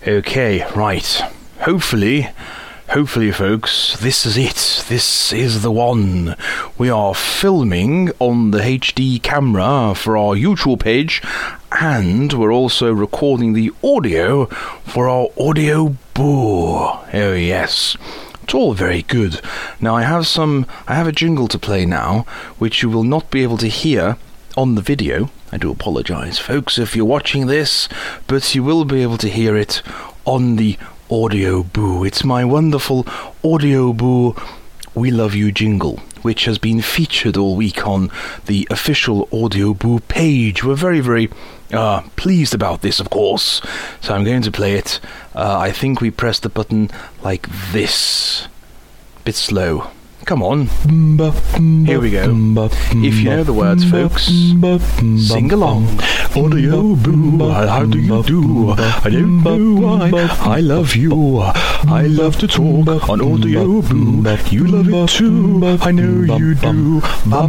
Okay, right. Hopefully, folks, this is it. This is the one. We are filming on the HD camera for our YouTube page, and we're also recording the audio for our Audio Boo. Oh yes. It's all very good. Now I have a jingle to play now, which you will not be able to hear on the video. I do apologise, folks, if you're watching this, but you will be able to hear it on the Audio Boo. It's my wonderful Audio Boo We Love You jingle, which has been featured all week on the official Audio Boo page. We're very, very pleased about this, of course. So I'm going to play it. I think we press the button like this. Bit slow. Come on. Here we go. If you know the words, folks, sing along. Audio Boo, how do you do? I don't know why I love you. I love to talk on Audio Boo. You love it too. I know you do.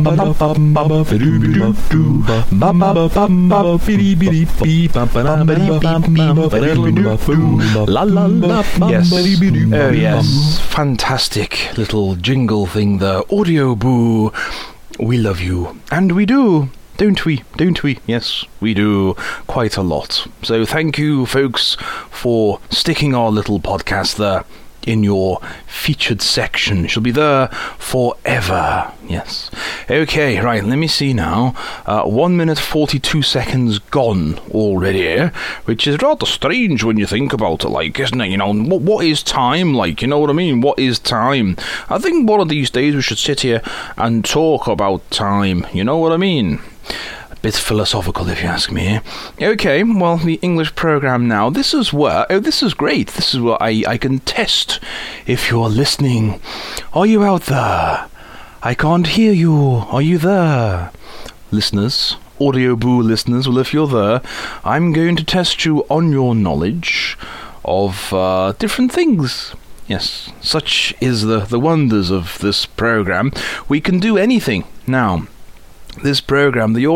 Yes. Oh yes. Fantastic little jingle thing there. Audio Boo, we love you. And we do. Don't we? Don't we? Yes, we do. Quite a lot. So thank you, folks, for sticking our little podcast there in your featured section. It shall be there forever. Yes. Okay, right, let me see now. 1 minute 42 seconds gone already, which is rather strange when you think about it, like, isn't it? You know, what is time like? You know what I mean? What is time? I think one of these days we should sit here and talk about time. You know what I mean? Bit philosophical, if you ask me. Okay, well, the English program now. This is where... Oh, this is great. This is where I can test if you're listening. Are you out there? I can't hear you. Are you there? Listeners, Audio Boo listeners, well, if you're there, I'm going to test you on your knowledge of different things. Yes, such is the wonders of this program. We can do anything now. This program, the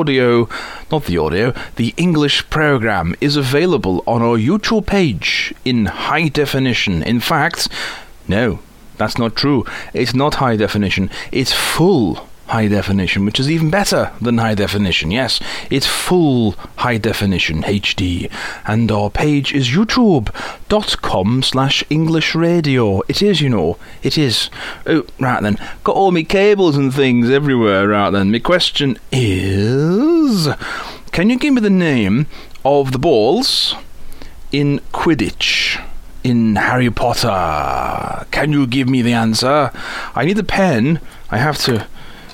English program, is available on our YouTube page in high definition. In fact, no, that's not true. It's not high definition. It's full high definition, which is even better than high definition. Yes, it's full high definition, HD. And our page is youtube.com/English radio. It is, you know. It is. Oh, right then. Got all my cables and things everywhere, right then. My question is, can you give me the name of the balls in Quidditch in Harry Potter? Can you give me the answer? I need a pen. I have to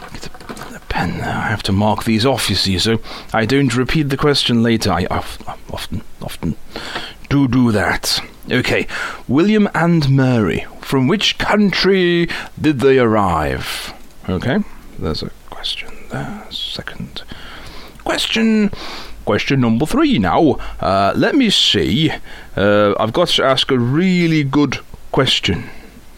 mark these off, you see, so I don't repeat the question later. I often do that. Okay, William and Mary. From which country did they arrive? Okay, there's a question there. Second question. Question number 3 now. Let me see. I've got to ask a really good question.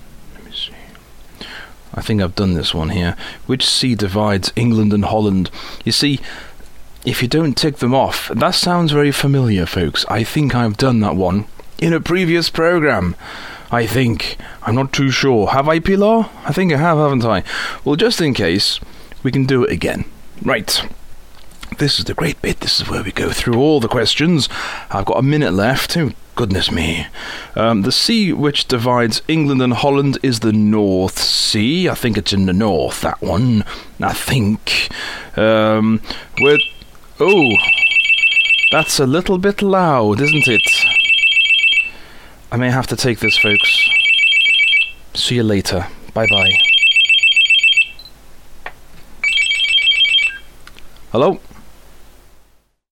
I think I've done this one here. Which sea divides England and Holland? You see, if you don't tick them off, that sounds very familiar, folks. I think I've done that one in a previous program. I think. I'm not too sure. Have I, Pilar? I think I have, haven't I? Well, just in case, we can do it again. Right. This is the great bit. This is where we go through all the questions. I've got a minute left. Oh, goodness me. The sea which divides England and Holland is the North Sea. I think it's in the north, that one. I think. Oh, that's a little bit loud, isn't it? I may have to take this, folks. See you later. Bye-bye. Hello?